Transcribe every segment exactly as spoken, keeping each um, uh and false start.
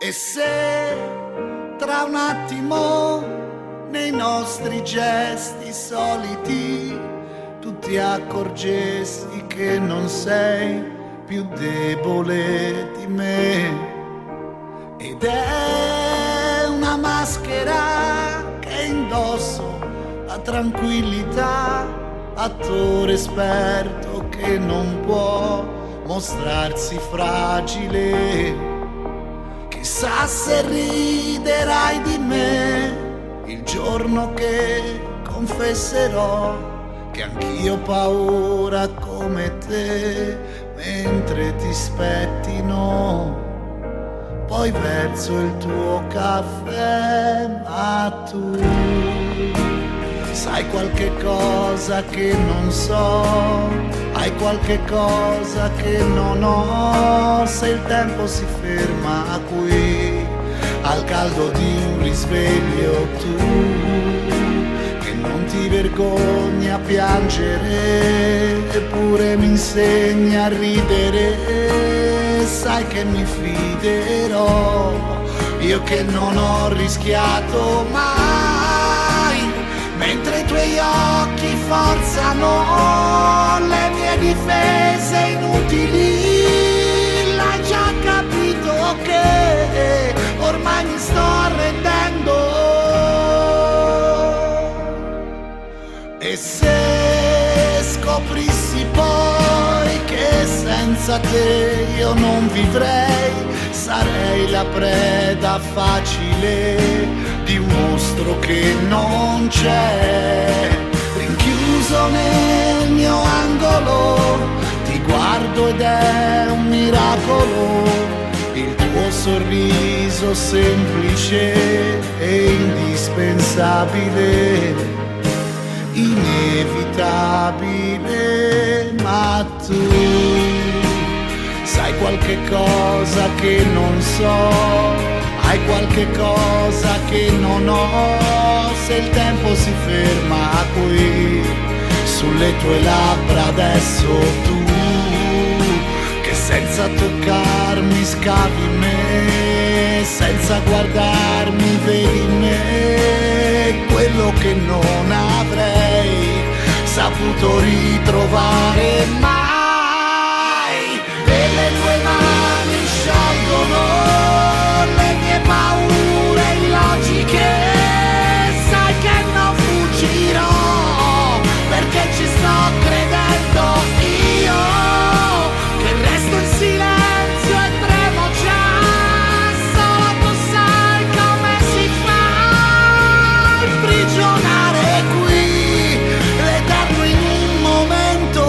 E se tra un attimo nei nostri gesti soliti tu ti accorgessi che non sei più debole di me, ed è una maschera che indosso la tranquillità, attore esperto che non può mostrarsi fragile. Chissà se riderai di me il giorno che confesserò che anch'io ho paura come te, mentre ti spettino poi verso il tuo caffè. Ma tu sai qualche cosa che non so, hai qualche cosa che non ho. Se il tempo si ferma qui al caldo di un risveglio, tu che non ti vergogni a piangere eppure mi insegni a ridere, sai che mi fiderò, io che non ho rischiato mai, mentre i tuoi occhi forzano le mie difese inutili. L'hai già capito che ormai mi sto arrendendo? E se scoprissi poi che senza te io non vivrei, sarei la preda facile di un mostro che non c'è. Rinchiuso nel mio angolo, ti guardo ed è un miracolo, il tuo sorriso semplice e indispensabile, inevitabile. Ma tu sai qualche cosa che non so, hai qualche cosa che non ho. Se il tempo si ferma qui sulle tue labbra adesso, tu che senza toccarmi scavi me, senza guardarmi vedi me, quello che non avrei saputo ritrovare mai. E le tue mani sciolgono le mie paure illogiche, sai che non fuggirò perché ci sto credendo io, che resto in silenzio e tremo già, solo tu sai come si fa a imprigionare qui l'eterno in un momento.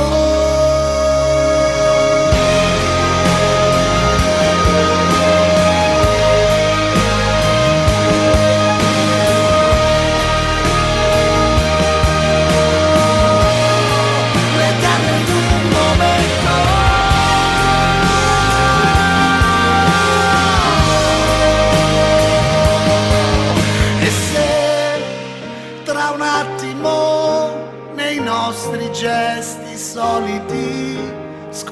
Tra un attimo nei nostri gesti soliti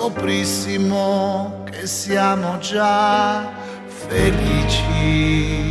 scoprissimo che siamo già felici.